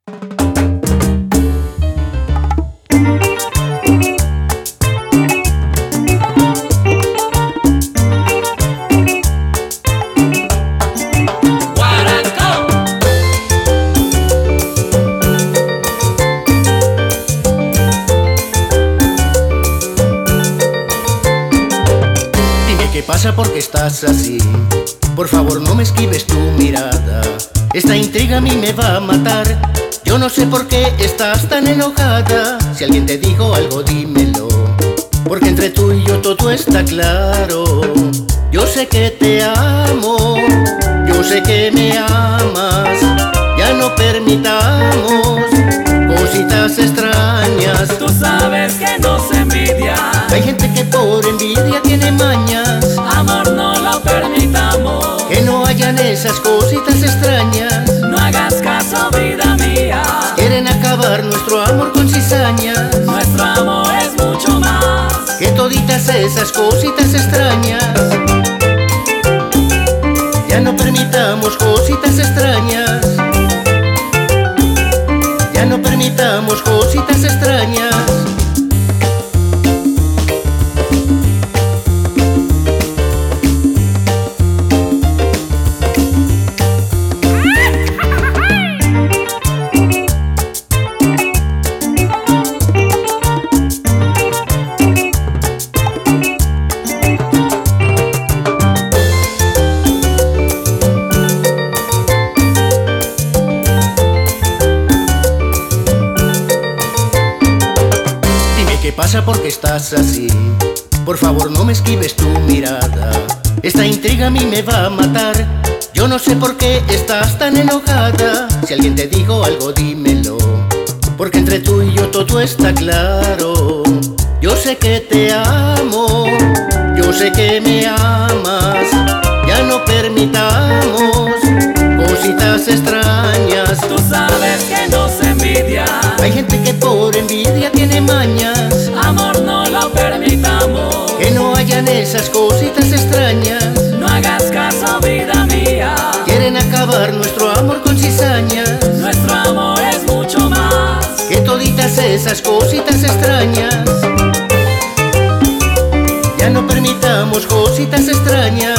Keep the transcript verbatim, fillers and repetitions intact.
¿Qué pasa? ¿Por qué estás así? Por favor, no me esquives tu mirada. Esta intriga a mí me va a matar. Yo no sé por qué estás tan enojada. Si alguien te dijo algo, dímelo, porque entre tú y yo todo está claro. Yo sé que te amo, yo sé que me amas. Ya no permitamos cositas extrañas. Tú sabes que nos envidia. Hay gente que por envidia tiene mañas. Amor, no lo permitamos. Que no hayan esas cositas extrañas. No hagas caso, vida mía. Quieren acabar nuestro amor con cizañas. Nuestro amor es mucho más que toditas esas cositas extrañas. Ya no permitamos cositas extrañas. Ya no permitamos cositas extrañas. ¿Qué pasa? ¿Por qué estás así? Por favor, no me esquives tu mirada. Esta intriga a mí me va a matar. Yo no sé por qué estás tan enojada. Si alguien te dijo algo, dímelo, porque entre tú y yo todo está claro. Yo sé que te amo, yo sé que me amas. Ya no permitamos cositas extrañas. Tú sabes que nos envidia. Hay gente que por envidia tiene mañas. Amor, no lo permitamos. Que no hayan esas cositas extrañas. No hagas caso, vida mía. Quieren acabar nuestro amor con cizañas. Nuestro amor es mucho más que toditas esas cositas extrañas. Ya no permitamos cositas extrañas.